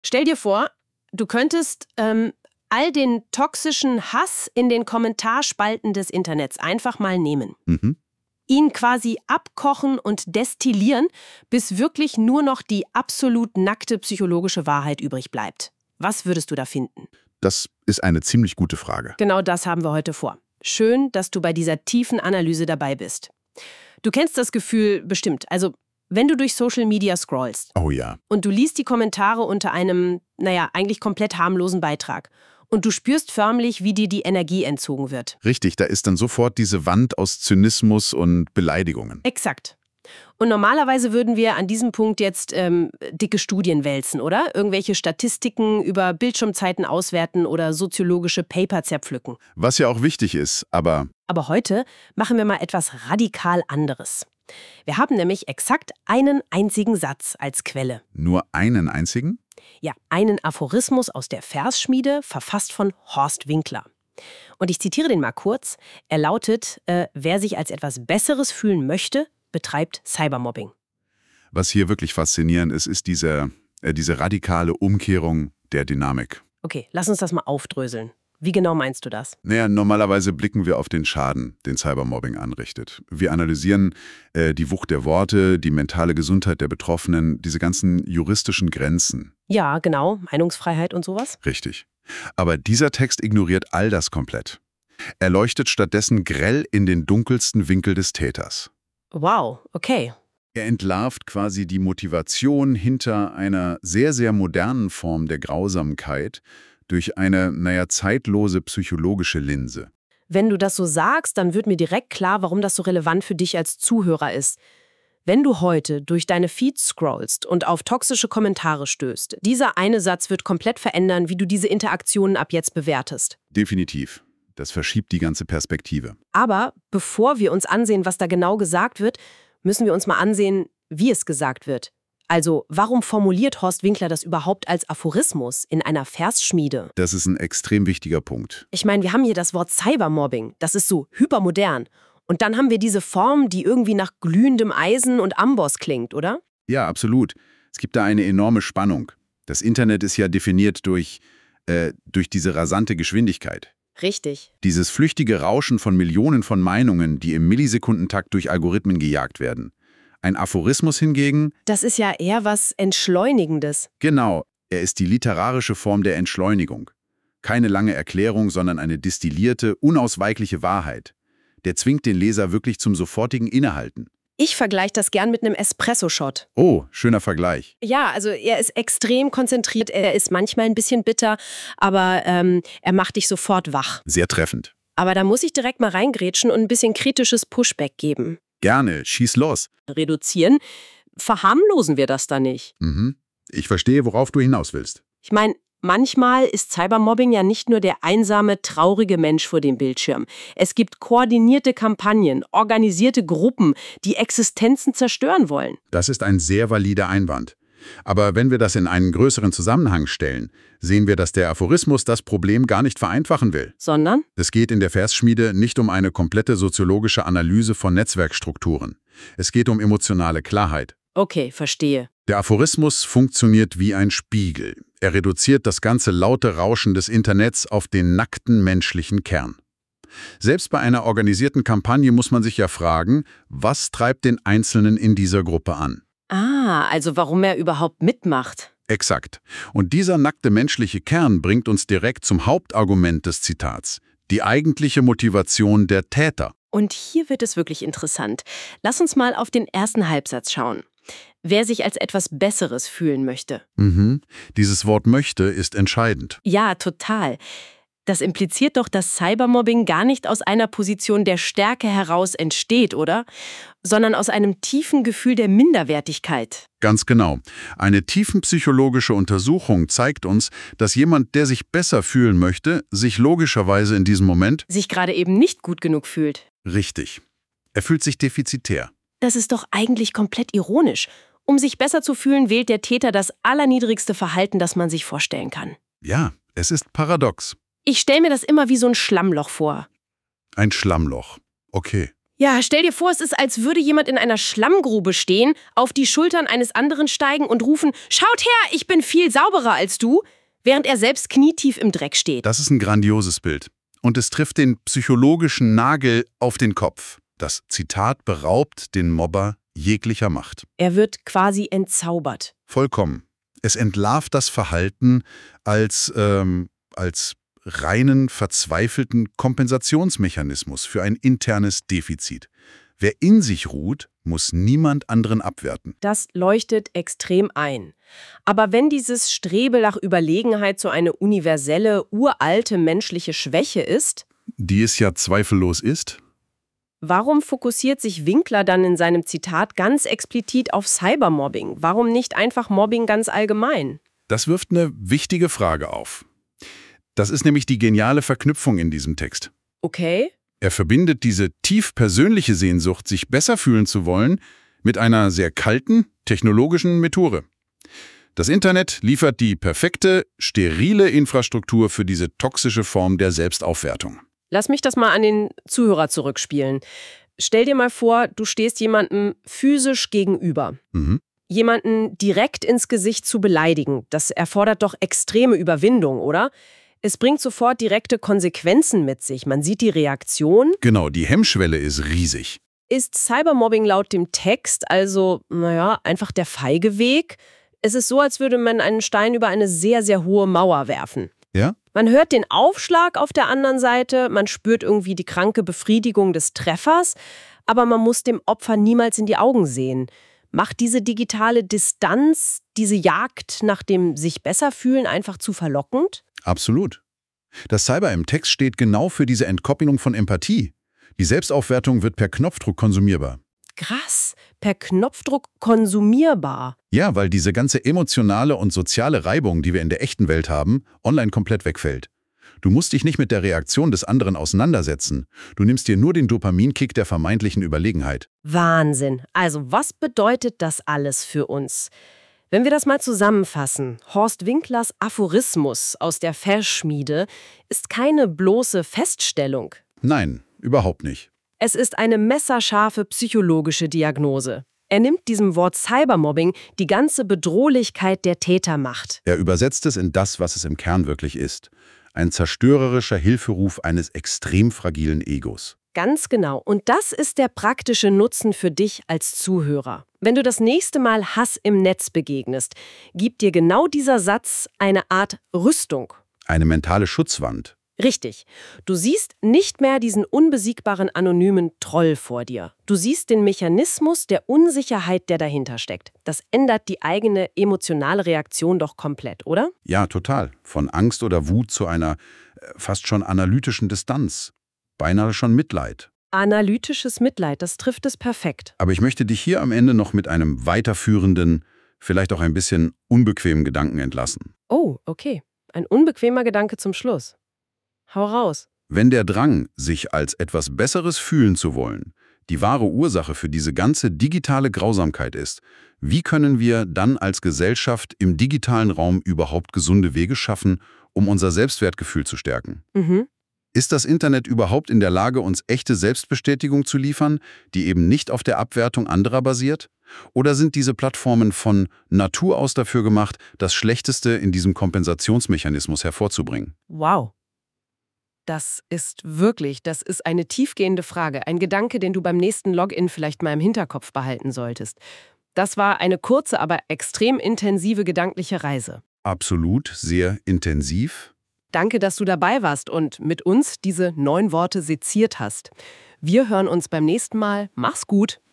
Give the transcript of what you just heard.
Stell dir vor, du könntest all den toxischen Hass in den Kommentarspalten des Internets einfach mal nehmen. Ihn quasi abkochen und destillieren, bis wirklich nur noch die absolut nackte psychologische Wahrheit übrig bleibt. Was würdest du da finden? Das ist eine ziemlich gute Frage. Genau das haben wir heute vor. Schön, dass du bei dieser tiefen Analyse dabei bist. Du kennst das Gefühl bestimmt. Also, wenn du durch Social Media scrollst. Oh ja. Und du liest die Kommentare unter einem, eigentlich komplett harmlosen Beitrag. Und du spürst förmlich, wie dir die Energie entzogen wird. Richtig, da ist dann sofort diese Wand aus Zynismus und Beleidigungen. Exakt. Und normalerweise würden wir an diesem Punkt jetzt dicke Studien wälzen, oder? Irgendwelche Statistiken über Bildschirmzeiten auswerten oder soziologische Paper zerpflücken. Was ja auch wichtig ist, aber heute machen wir mal etwas radikal anderes. Wir haben nämlich exakt einen einzigen Satz als Quelle. nur einen einzigen? Ja, einen Aphorismus aus der Versschmiede, verfasst von Horst Winkler. Und ich zitiere den mal kurz. Er lautet, wer sich als etwas Besseres fühlen möchte, betreibt Cybermobbing. Was hier wirklich faszinierend ist, ist diese radikale Umkehrung der Dynamik. Okay, lass uns das mal aufdröseln. Wie genau meinst du das? Naja, normalerweise blicken wir auf den Schaden, den Cybermobbing anrichtet. Wir analysieren die Wucht der Worte, die mentale Gesundheit der Betroffenen, diese ganzen juristischen Grenzen. Ja, genau. Meinungsfreiheit und sowas. Richtig. Aber dieser Text ignoriert all das komplett. Er leuchtet stattdessen grell in den dunkelsten Winkel des Täters. Wow, okay. Er entlarvt quasi die Motivation hinter einer sehr, sehr modernen Form der Grausamkeit durch eine, zeitlose psychologische Linse. Wenn du das so sagst, dann wird mir direkt klar, warum das so relevant für dich als Zuhörer ist. Wenn du heute durch deine Feeds scrollst und auf toxische Kommentare stößt, dieser eine Satz wird komplett verändern, wie du diese Interaktionen ab jetzt bewertest. Definitiv. Das verschiebt die ganze Perspektive. Aber bevor wir uns ansehen, was da genau gesagt wird, müssen wir uns mal ansehen, wie es gesagt wird. Also, warum formuliert Horst Winkler das überhaupt als Aphorismus in einer Versschmiede? Das ist ein extrem wichtiger Punkt. Ich meine, wir haben hier das Wort Cybermobbing. Das ist so hypermodern. Und dann haben wir diese Form, die irgendwie nach glühendem Eisen und Amboss klingt, oder? Ja, absolut. Es gibt da eine enorme Spannung. Das Internet ist ja definiert durch diese rasante Geschwindigkeit. Richtig. Dieses flüchtige Rauschen von Millionen von Meinungen, die im Millisekundentakt durch Algorithmen gejagt werden. Ein Aphorismus hingegen? Das ist ja eher was Entschleunigendes. Genau, er ist die literarische Form der Entschleunigung. Keine lange Erklärung, sondern eine destillierte, unausweichliche Wahrheit. Der zwingt den Leser wirklich zum sofortigen Innehalten. Ich vergleiche das gern mit einem Espresso-Shot. Oh, schöner Vergleich. Ja, also er ist extrem konzentriert, er ist manchmal ein bisschen bitter, aber er macht dich sofort wach. Sehr treffend. Aber da muss ich direkt mal reingrätschen und ein bisschen kritisches Pushback geben. Gerne, schieß los. Reduzieren? Verharmlosen wir das da nicht? Ich verstehe, worauf du hinaus willst. Ich meine, manchmal ist Cybermobbing ja nicht nur der einsame, traurige Mensch vor dem Bildschirm. Es gibt koordinierte Kampagnen, organisierte Gruppen, die Existenzen zerstören wollen. Das ist ein sehr valider Einwand. Aber wenn wir das in einen größeren Zusammenhang stellen, sehen wir, dass der Aphorismus das Problem gar nicht vereinfachen will. Sondern? Es geht in der Versschmiede nicht um eine komplette soziologische Analyse von Netzwerkstrukturen. Es geht um emotionale Klarheit. Okay, verstehe. Der Aphorismus funktioniert wie ein Spiegel. Er reduziert das ganze laute Rauschen des Internets auf den nackten menschlichen Kern. Selbst bei einer organisierten Kampagne muss man sich ja fragen, was treibt den Einzelnen in dieser Gruppe an? Ah, also warum er überhaupt mitmacht. Exakt. Und dieser nackte menschliche Kern bringt uns direkt zum Hauptargument des Zitats. Die eigentliche Motivation der Täter. Und hier wird es wirklich interessant. Lass uns mal auf den ersten Halbsatz schauen. Wer sich als etwas Besseres fühlen möchte. Dieses Wort möchte ist entscheidend. Ja, total. Das impliziert doch, dass Cybermobbing gar nicht aus einer Position der Stärke heraus entsteht, oder? Sondern aus einem tiefen Gefühl der Minderwertigkeit. Ganz genau. Eine tiefenpsychologische Untersuchung zeigt uns, dass jemand, der sich besser fühlen möchte, sich logischerweise in diesem Moment Sich gerade eben nicht gut genug fühlt. richtig. Er fühlt sich defizitär. Das ist doch eigentlich komplett ironisch. Um sich besser zu fühlen, wählt der Täter das allerniedrigste Verhalten, das man sich vorstellen kann. Ja, es ist paradox. Ich stelle mir das immer wie so ein Schlammloch vor. Ein Schlammloch. Okay. Ja, stell dir vor, es ist, als würde jemand in einer Schlammgrube stehen, auf die Schultern eines anderen steigen und rufen, schaut her, ich bin viel sauberer als du, während er selbst knietief im Dreck steht. Das ist ein grandioses Bild. Und es trifft den psychologischen Nagel auf den Kopf. Das Zitat beraubt den Mobber jeglicher Macht. Er wird quasi entzaubert. Vollkommen. Es entlarvt das Verhalten als reinen, verzweifelten Kompensationsmechanismus für ein internes Defizit. Wer in sich ruht, muss niemand anderen abwerten. Das leuchtet extrem ein. Aber wenn dieses Streben nach Überlegenheit so eine universelle, uralte menschliche Schwäche ist, die es ja zweifellos ist, warum fokussiert sich Winkler dann in seinem Zitat ganz explizit auf Cybermobbing? Warum nicht einfach Mobbing ganz allgemein? Das wirft eine wichtige Frage auf. Das ist nämlich die geniale Verknüpfung in diesem Text. Okay. Er verbindet diese tief persönliche Sehnsucht, sich besser fühlen zu wollen, mit einer sehr kalten, technologischen Methode. Das Internet liefert die perfekte, sterile Infrastruktur für diese toxische Form der Selbstaufwertung. Lass mich das mal an den Zuhörer zurückspielen. Stell dir mal vor, du stehst jemandem physisch gegenüber. Jemanden direkt ins Gesicht zu beleidigen, das erfordert doch extreme Überwindung, oder? Es bringt sofort direkte Konsequenzen mit sich. Man sieht die Reaktion. Genau, die Hemmschwelle ist riesig. Ist Cybermobbing laut dem Text also, einfach der feige Weg? Es ist so, als würde man einen Stein über eine sehr, sehr hohe Mauer werfen. Ja? Man hört den Aufschlag auf der anderen Seite, man spürt irgendwie die kranke Befriedigung des Treffers, aber man muss dem Opfer niemals in die Augen sehen. Macht diese digitale Distanz, diese Jagd nach dem sich besser fühlen einfach zu verlockend? Absolut. Das Cyber im Text steht genau für diese Entkoppelung von Empathie. Die Selbstaufwertung wird per Knopfdruck konsumierbar. Krass, per Knopfdruck konsumierbar. Ja, weil diese ganze emotionale und soziale Reibung, die wir in der echten Welt haben, online komplett wegfällt. Du musst dich nicht mit der Reaktion des anderen auseinandersetzen. Du nimmst dir nur den Dopaminkick der vermeintlichen Überlegenheit. Wahnsinn. Also was bedeutet das alles für uns? Wenn wir das mal zusammenfassen, Horst Winklers Aphorismus aus der Verschmiede ist keine bloße Feststellung. Nein, überhaupt nicht. Es ist eine messerscharfe psychologische Diagnose. Er nimmt diesem Wort Cybermobbing die ganze Bedrohlichkeit der Tätermacht. Er übersetzt es in das, was es im Kern wirklich ist. Ein zerstörerischer Hilferuf eines extrem fragilen Egos. Ganz genau. Und das ist der praktische Nutzen für dich als Zuhörer. Wenn du das nächste Mal Hass im Netz begegnest, gibt dir genau dieser Satz eine Art Rüstung. Eine mentale Schutzwand. Richtig. Du siehst nicht mehr diesen unbesiegbaren anonymen Troll vor dir. Du siehst den Mechanismus der Unsicherheit, der dahinter steckt. Das ändert die eigene emotionale Reaktion doch komplett, oder? Ja, total. Von Angst oder Wut zu einer fast schon analytischen Distanz. Beinahe schon Mitleid. Analytisches Mitleid, das trifft es perfekt. Aber ich möchte dich hier am Ende noch mit einem weiterführenden, vielleicht auch ein bisschen unbequemen Gedanken entlassen. Oh, okay. Ein unbequemer Gedanke zum Schluss. Hau raus. Wenn der Drang, sich als etwas Besseres fühlen zu wollen, die wahre Ursache für diese ganze digitale Grausamkeit ist, wie können wir dann als Gesellschaft im digitalen Raum überhaupt gesunde Wege schaffen, um unser Selbstwertgefühl zu stärken? Ist das Internet überhaupt in der Lage, uns echte Selbstbestätigung zu liefern, die eben nicht auf der Abwertung anderer basiert? Oder sind diese Plattformen von Natur aus dafür gemacht, das Schlechteste in diesem Kompensationsmechanismus hervorzubringen? Wow. Das ist eine tiefgehende Frage, ein Gedanke, den du beim nächsten Login vielleicht mal im Hinterkopf behalten solltest. Das war eine kurze, aber extrem intensive gedankliche Reise. Absolut, sehr intensiv. Danke, dass du dabei warst und mit uns diese 9 Worte seziert hast. Wir hören uns beim nächsten Mal. Mach's gut!